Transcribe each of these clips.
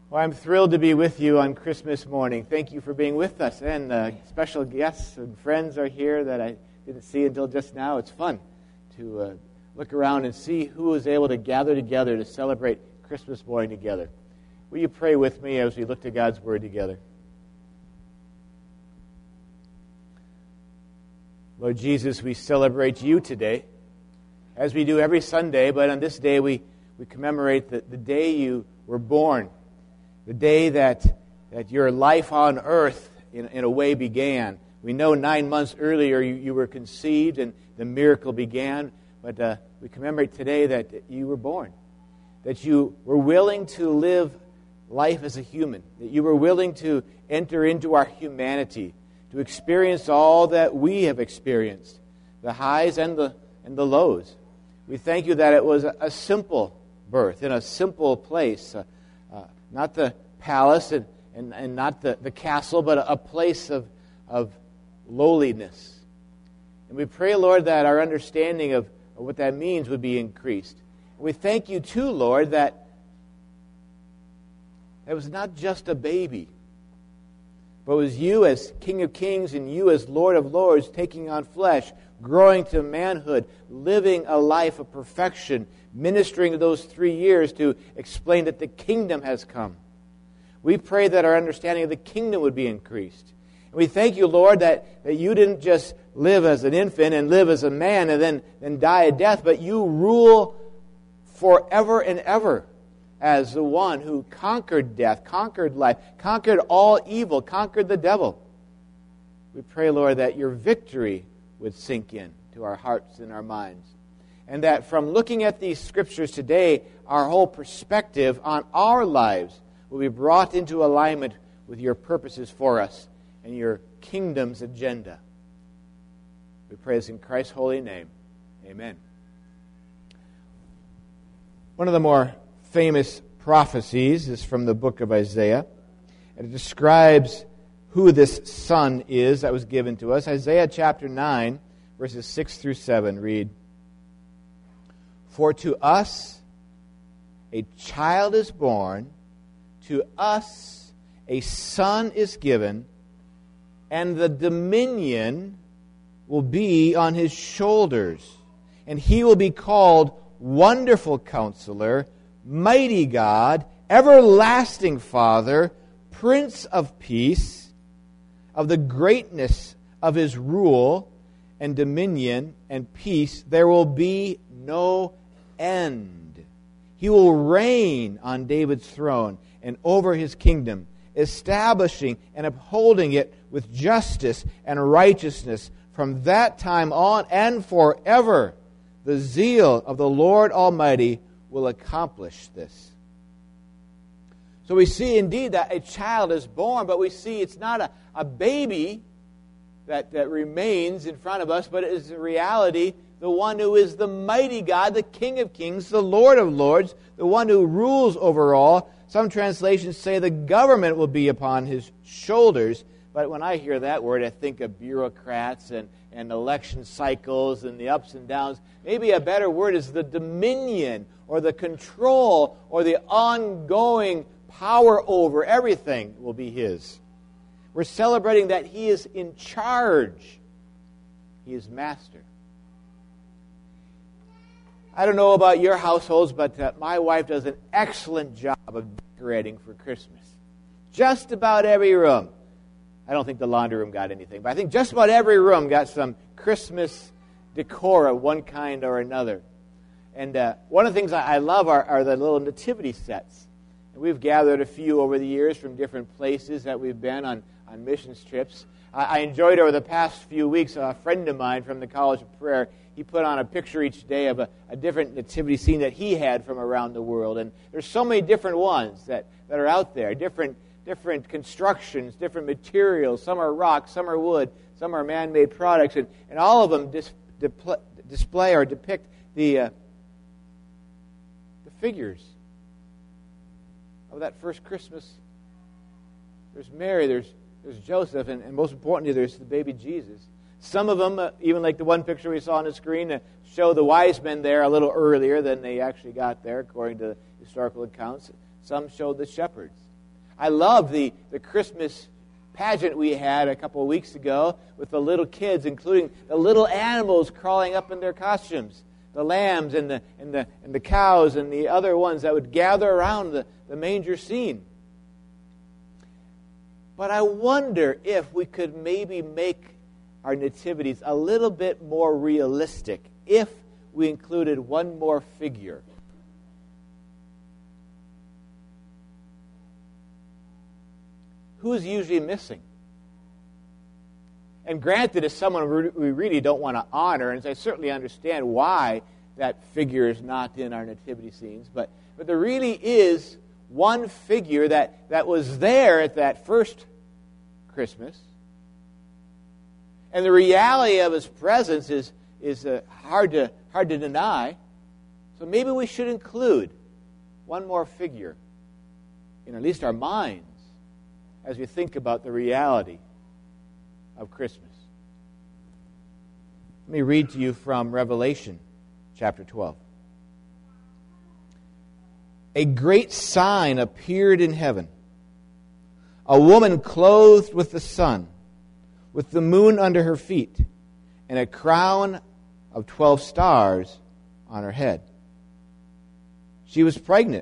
Well, I'm thrilled to be with you on Christmas morning. Thank you for being with us. And special guests and friends are here that I didn't see until just now. It's fun to look around and see who was able to gather together to celebrate Christmas morning together. Will you pray with me as we look to God's Word together? Lord Jesus, we celebrate you today, as we do every Sunday, but on this day we commemorate the day you were born. The day that your life on earth, in a way, began. We know 9 months earlier you were conceived and the miracle began, but we commemorate today that you were born, that you were willing to live life as a human, that you were willing to enter into our humanity, to experience all that we have experienced, the highs and the lows. We thank you that it was a simple birth in a simple place, not the palace and not the castle, but a place of lowliness. And we pray, Lord, that our understanding of what that means would be increased. And we thank you, too, Lord, that it was not just a baby, but it was you as King of Kings and you as Lord of Lords taking on flesh, growing to manhood, living a life of perfection, ministering those 3 years to explain that the kingdom has come. We pray that our understanding of the kingdom would be increased. And we thank you, Lord, that you didn't just live as an infant and live as a man and then die a death, but you rule forever and ever as the one who conquered death, conquered life, conquered all evil, conquered the devil. We pray, Lord, that your victory would sink in to our hearts and our minds. And that from looking at these scriptures today, our whole perspective on our lives will be brought into alignment with your purposes for us and your kingdom's agenda. We pray this in Christ's holy name. Amen. One of the more famous prophecies is from the book of Isaiah. And it describes who this son is that was given to us. Isaiah chapter 9, verses 6 through 7 read, "For to us a child is born, to us a son is given, and the dominion will be on his shoulders. And he will be called Wonderful Counselor, Mighty God, Everlasting Father, Prince of Peace. Of the greatness of his rule and dominion and peace there will be no end. He will reign on David's throne and over his kingdom, establishing and upholding it with justice and righteousness from that time on and forever. The zeal of the Lord Almighty will accomplish this." So we see indeed that a child is born, but we see it's not a baby that remains in front of us, but it is in reality the one who is the mighty God, the King of Kings, the Lord of Lords, the one who rules over all. Some translations say the government will be upon his shoulders. But when I hear that word, I think of bureaucrats and election cycles and the ups and downs. Maybe a better word is the dominion or the control or the ongoing power over everything will be his. We're celebrating that he is in charge. He is master. I don't know about your households, but my wife does an excellent job of decorating for Christmas. Just about every room. I don't think the laundry room got anything, but I think just about every room got some Christmas decor of one kind or another. And one of the things I love are the little nativity sets. And we've gathered a few over the years from different places that we've been on missions trips. I enjoyed over the past few weeks a friend of mine from the College of Prayer. He put on a picture each day of a different nativity scene that he had from around the world. And there's so many different ones that are out there, different constructions, different materials. Some are rock, some are wood, some are man-made products. And all of them display or depict the figures of that first Christmas. There's Mary, there's Joseph, and most importantly, there's the baby Jesus. Some of them, even like the one picture we saw on the screen, show the wise men there a little earlier than they actually got there, according to the historical accounts. Some showed the shepherds. I love the Christmas pageant we had a couple of weeks ago with the little kids, including the little animals crawling up in their costumes, the lambs and the cows and the other ones that would gather around the manger scene. But I wonder if we could maybe make our nativities a little bit more realistic if we included one more figure. Who is usually missing? And granted, as someone we really don't want to honor, and I certainly understand why that figure is not in our nativity scenes, but there really is one figure that was there at that first Christmas. And the reality of his presence is hard to deny. So maybe we should include one more figure in at least our minds as we think about the reality of Christmas. Let me read to you from Revelation chapter 12. A great sign appeared in heaven. A woman clothed with the sun, with the moon under her feet, and a crown of 12 stars on her head. She was pregnant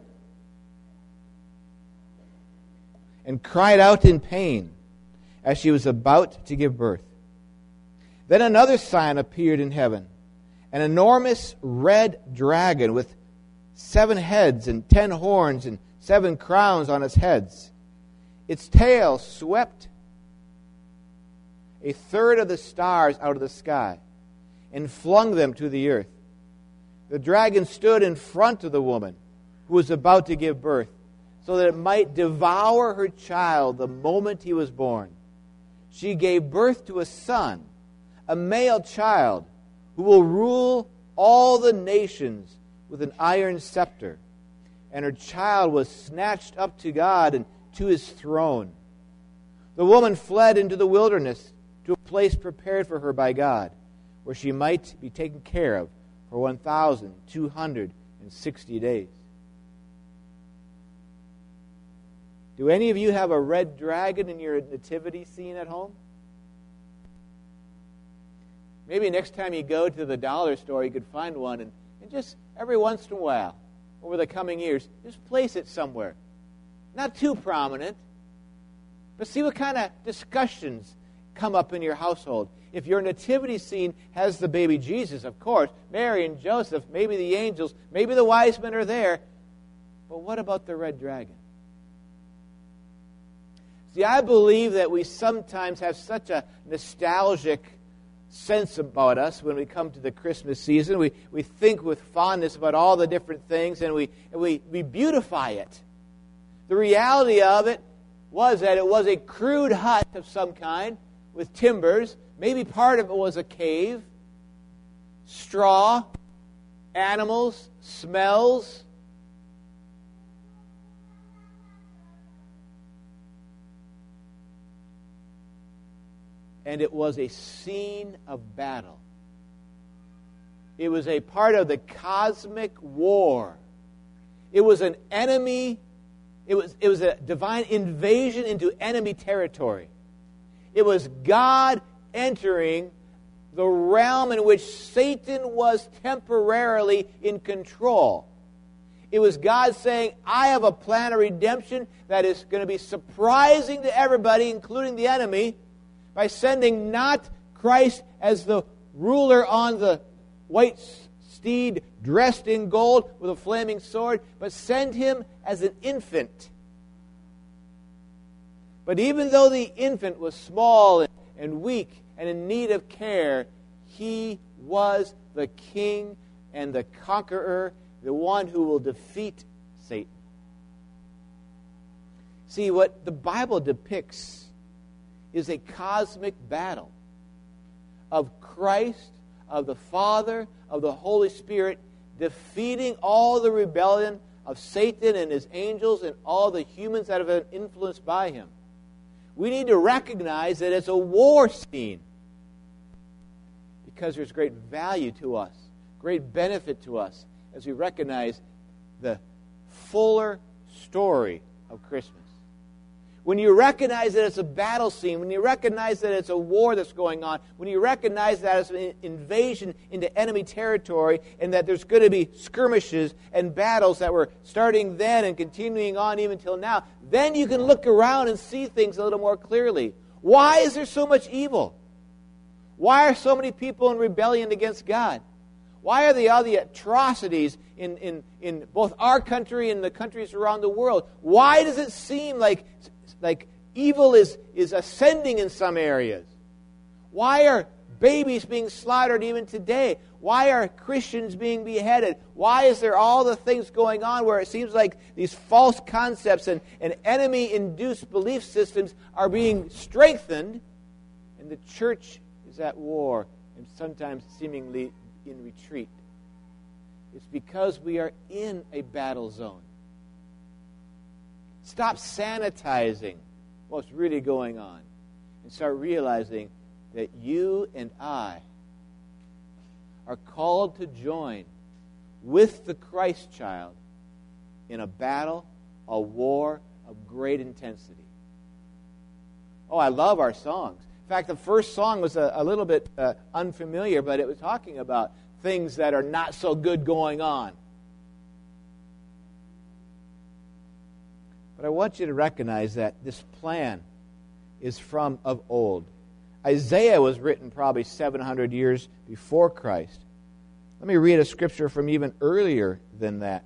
and cried out in pain as she was about to give birth. Then another sign appeared in heaven, an enormous red dragon with 7 heads and 10 horns and 7 crowns on its heads. Its tail swept a third of the stars out of the sky and flung them to the earth. The dragon stood in front of the woman who was about to give birth, so that it might devour her child the moment he was born. She gave birth to a son, a male child, who will rule all the nations with an iron scepter. And her child was snatched up to God and to his throne. The woman fled into the wilderness to a place prepared for her by God, where she might be taken care of for 1,260 days. Do any of you have a red dragon in your nativity scene at home? Maybe next time you go to the dollar store, you could find one and just every once in a while, over the coming years, just place it somewhere. Not too prominent, but see what kind of discussions come up in your household. If your nativity scene has the baby Jesus, of course, Mary and Joseph, maybe the angels, maybe the wise men are there, but what about the red dragon? See, I believe that we sometimes have such a nostalgic sense about us when we come to the Christmas season. We think with fondness about all the different things, and we beautify it. The reality of it was that it was a crude hut of some kind with timbers. Maybe part of it was a cave, straw, animals, smells. And it was a scene of battle. It was a part of the cosmic war. It was an enemy. It was a divine invasion into enemy territory. It was God entering the realm in which Satan was temporarily in control. It was God saying, I have a plan of redemption that is going to be surprising to everybody, including the enemy, by sending not Christ as the ruler on the white steed dressed in gold with a flaming sword, but send him as an infant. But even though the infant was small and weak and in need of care, he was the king and the conqueror, the one who will defeat Satan. See, what the Bible depicts is a cosmic battle of Christ, of the Father, of the Holy Spirit, defeating all the rebellion of Satan and his angels and all the humans that have been influenced by him. We need to recognize that it's a war scene because there's great value to us, great benefit to us as we recognize the fuller story of Christmas. when you recognize that it's a battle scene, when you recognize that it's a war that's going on, when you recognize that it's an invasion into enemy territory, and that there's going to be skirmishes and battles that were starting then and continuing on even till now, then you can look around and see things a little more clearly. Why is there so much evil? Why are so many people in rebellion against God? Why are all the atrocities in both our country and the countries around the world? Why does it seem like evil is ascending in some areas? Why are babies being slaughtered even today? Why are Christians being beheaded? Why is there all the things going on where it seems like these false concepts and enemy-induced belief systems are being strengthened, and the church is at war and sometimes seemingly in retreat? It's because we are in a battle zone. Stop sanitizing what's really going on and start realizing that you and I are called to join with the Christ child in a battle, a war of great intensity. Oh, I love our songs. In fact, the first song was a little bit unfamiliar, but it was talking about things that are not so good going on. But I want you to recognize that this plan is from of old. Isaiah was written probably 700 years before Christ. Let me read a scripture from even earlier than that.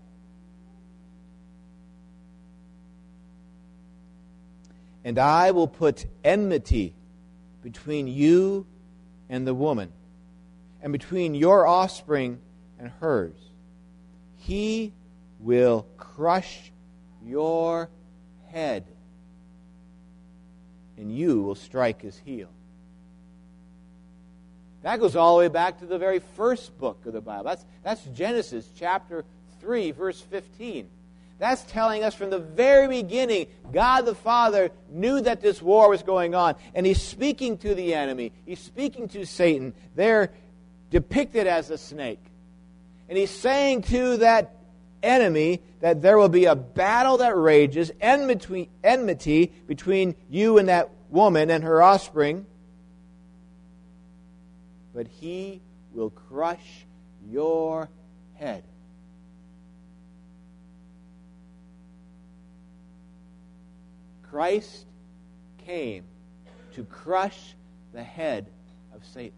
And I will put enmity between you and the woman, and between your offspring and hers. He will crush your head, and you will strike his heel. That goes all the way back to the very first book of the Bible. That's Genesis chapter 3, verse 15. That's telling us from the very beginning, God the Father knew that this war was going on, and He's speaking to the enemy. He's speaking to Satan. They're depicted as a snake. And He's saying to that enemy that there will be a battle that rages, enmity between you and that woman and her offspring, but he will crush your head. Christ came to crush the head of Satan.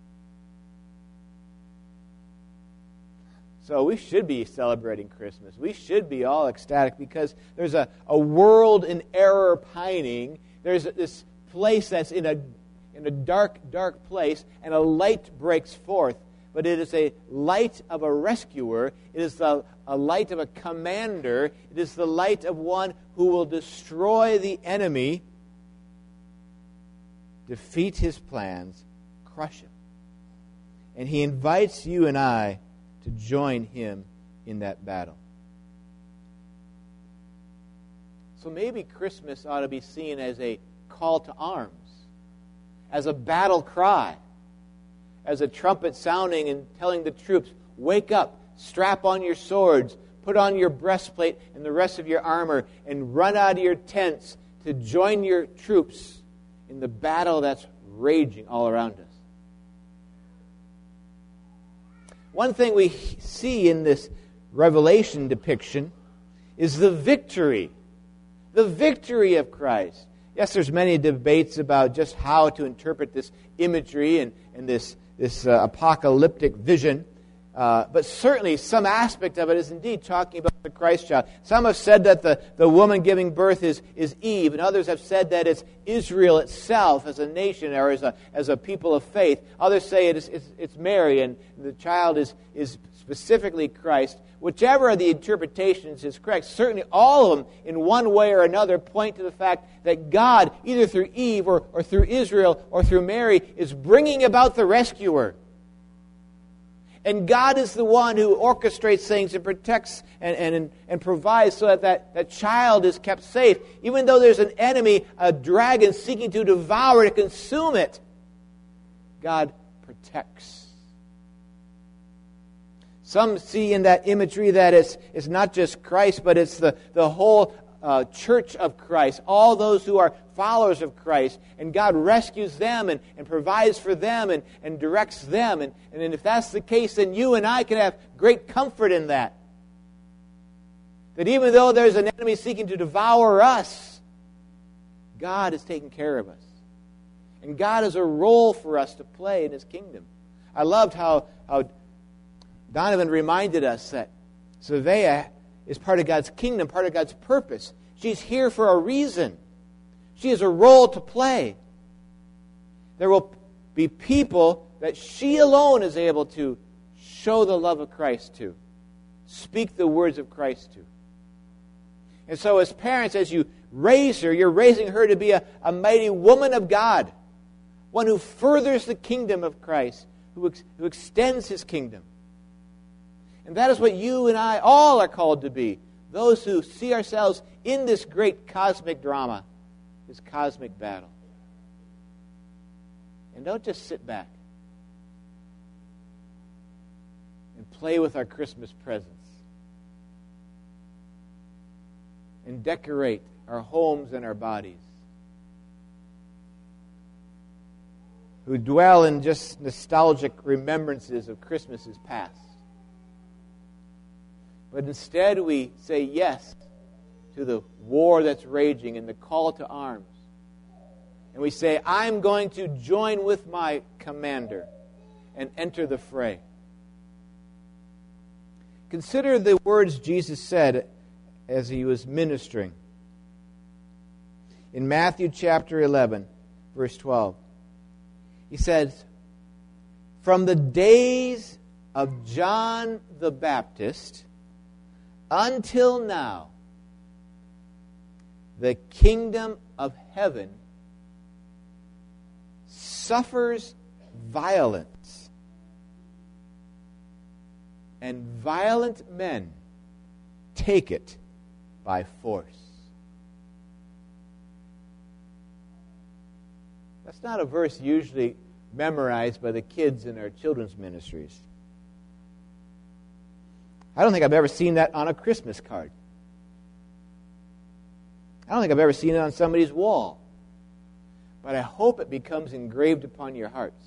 So we should be celebrating Christmas. We should be all ecstatic because there's a world in error pining. There's this place that's in a dark, dark place, and a light breaks forth. But it is a light of a rescuer. It is a light of a commander. It is the light of one who will destroy the enemy, defeat his plans, crush him. And he invites you and I to join him in that battle. So maybe Christmas ought to be seen as a call to arms, as a battle cry, as a trumpet sounding and telling the troops, wake up, strap on your swords, put on your breastplate and the rest of your armor, and run out of your tents to join your troops in the battle that's raging all around us. One thing we see in this Revelation depiction is the victory of Christ. Yes, there's many debates about just how to interpret this imagery and this apocalyptic vision. But certainly some aspect of it is indeed talking about the Christ child. Some have said that the woman giving birth is Eve, and others have said that it's Israel itself as a nation or as a people of faith. Others say it's Mary, and the child is specifically Christ. Whichever of the interpretations is correct, certainly all of them in one way or another point to the fact that God, either through Eve or through Israel or through Mary, is bringing about the rescuer. And God is the one who orchestrates things and protects and provides so that child is kept safe. Even though there's an enemy, a dragon seeking to devour, to consume it, God protects. Some see in that imagery that it's not just Christ, but it's the whole church of Christ, all those who are followers of Christ, and God rescues them and provides for them and directs them. And if that's the case, then you and I can have great comfort in that. That even though there's an enemy seeking to devour us, God is taking care of us. And God has a role for us to play in His kingdom. I loved how Donovan reminded us that Savea is part of God's kingdom, part of God's purpose. She's here for a reason. She has a role to play. There will be people that she alone is able to show the love of Christ to, speak the words of Christ to. And so as parents, as you raise her, you're raising her to be a mighty woman of God, one who furthers the kingdom of Christ, who extends His kingdom. And that is what you and I all are called to be, those who see ourselves in this great cosmic drama, this cosmic battle. And don't just sit back and play with our Christmas presents and decorate our homes and our bodies, who dwell in just nostalgic remembrances of Christmases past. But instead we say yes to the war that's raging and the call to arms. And we say, I'm going to join with my commander and enter the fray. Consider the words Jesus said as He was ministering. In Matthew chapter 11, verse 12, He says, from the days of John the Baptist until now, the kingdom of heaven suffers violence, and violent men take it by force. That's not a verse usually memorized by the kids in our children's ministries. I don't think I've ever seen that on a Christmas card. I don't think I've ever seen it on somebody's wall. But I hope it becomes engraved upon your hearts.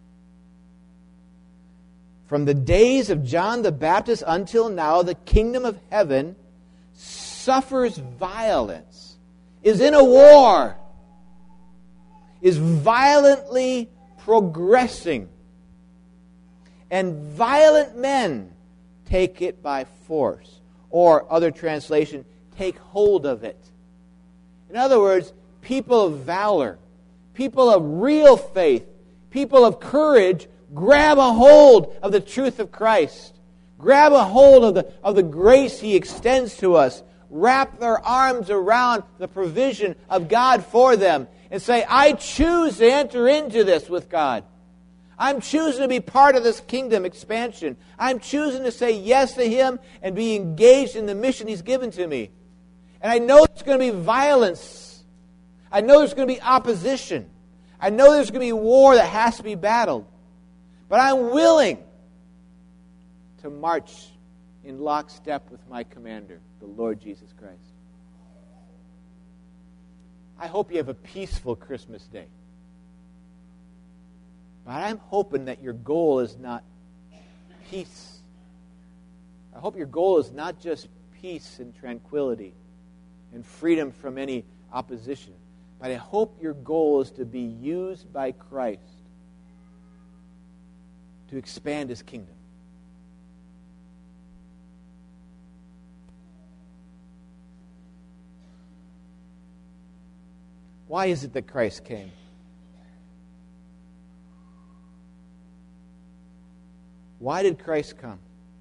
From the days of John the Baptist until now, the kingdom of heaven suffers violence, is in a war, is violently progressing, and violent men take it by force, or other translation, take hold of it. In other words, people of valor, people of real faith, people of courage, grab a hold of the truth of Christ. Grab a hold of the grace He extends to us. Wrap their arms around the provision of God for them and say, I choose to enter into this with God. I'm choosing to be part of this kingdom expansion. I'm choosing to say yes to Him and be engaged in the mission He's given to me. And I know there's going to be violence. I know there's going to be opposition. I know there's going to be war that has to be battled. But I'm willing to march in lockstep with my commander, the Lord Jesus Christ. I hope you have a peaceful Christmas day. But I'm hoping that your goal is not peace. I hope your goal is not just peace and tranquility and freedom from any opposition. But I hope your goal is to be used by Christ to expand His kingdom. Why is it that Christ came? Why did Christ come?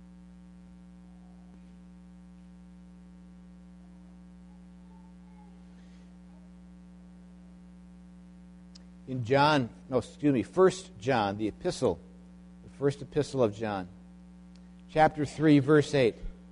In 1 John, the first epistle of John, chapter 3, verse 8.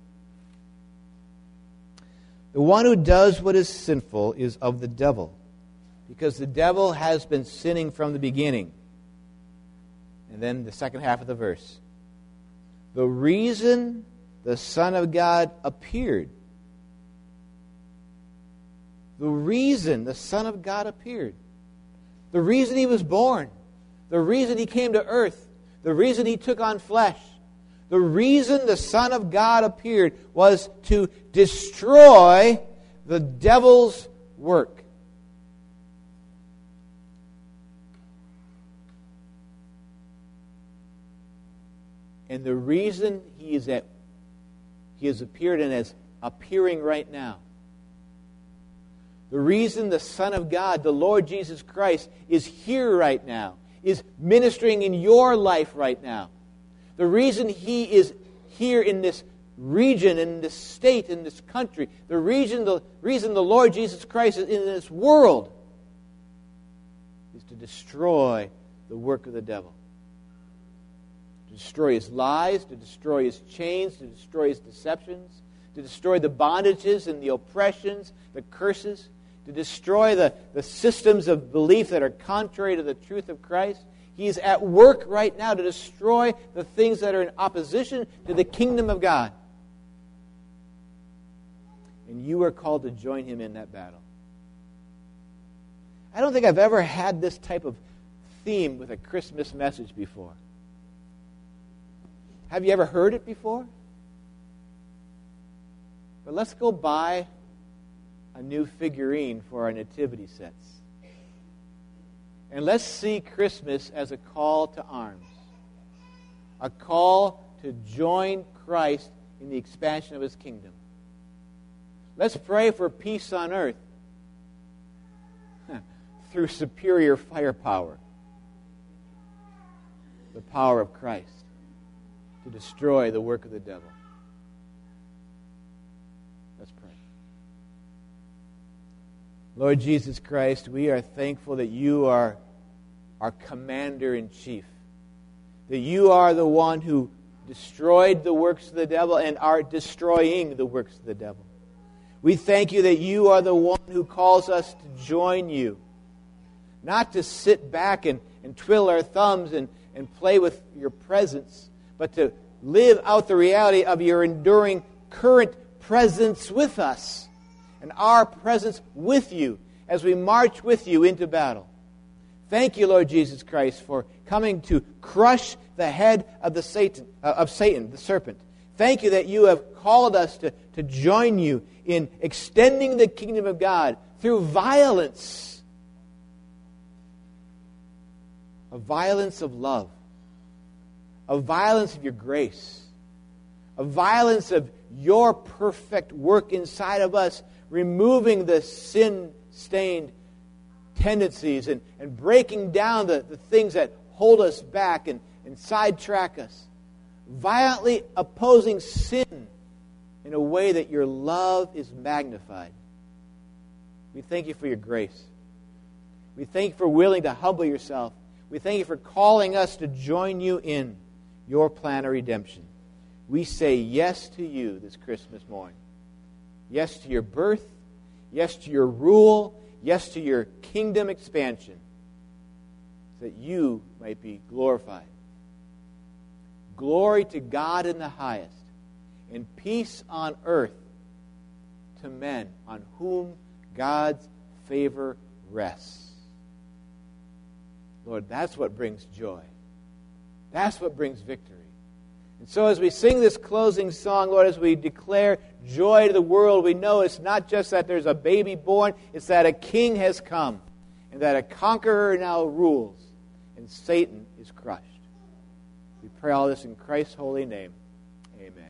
The one who does what is sinful is of the devil, because the devil has been sinning from the beginning. And then the second half of the verse. The reason the Son of God appeared the reason the Son of God appeared, the reason He was born, the reason He came to earth, the reason He took on flesh, the reason the Son of God appeared was to destroy the devil's work. And the reason He has appeared and is appearing right now, the reason the Son of God, the Lord Jesus Christ, is here right now, is ministering in your life right now, the reason He is here in this region, in this state, in this country, the reason the Lord Jesus Christ is in this world is to destroy the work of the devil. To destroy his lies, to destroy his chains, to destroy his deceptions, to destroy the bondages and the oppressions, the curses, to destroy the systems of belief that are contrary to the truth of Christ. He is at work right now to destroy the things that are in opposition to the kingdom of God. And you are called to join Him in that battle. I don't think I've ever had this type of theme with a Christmas message before. Have you ever heard it before? But let's go buy a new figurine for our nativity sets. And let's see Christmas as a call to arms. A call to join Christ in the expansion of His kingdom. Let's pray for peace on earth through superior firepower. The power of Christ to destroy the work of the devil. Let's pray. Lord Jesus Christ, we are thankful that You are our commander-in-chief, that You are the one who destroyed the works of the devil and are destroying the works of the devil. We thank You that You are the one who calls us to join You, not to sit back and twiddle our thumbs and play with Your presence, but to live out the reality of Your enduring current presence with us and our presence with You as we march with You into battle. Thank You, Lord Jesus Christ, for coming to crush the head of Satan, the serpent. Thank You that You have called us to join You in extending the kingdom of God through violence. A violence of love. A violence of Your grace. A violence of Your perfect work inside of us, removing the sin-stained tendencies and breaking down the things that hold us back and sidetrack us. Violently opposing sin in a way that Your love is magnified. We thank You for Your grace. We thank You for willing to humble Yourself. We thank You for calling us to join You in Your plan of redemption. We say yes to You this Christmas morning. Yes to Your birth. Yes to Your rule. Yes to Your kingdom expansion. So that You might be glorified. Glory to God in the highest, and peace on earth to men on whom God's favor rests. Lord, that's what brings joy. That's what brings victory. And so as we sing this closing song, Lord, as we declare joy to the world, we know it's not just that there's a baby born, it's that a king has come, and that a conqueror now rules, and Satan is crushed. We pray all this in Christ's holy name. Amen.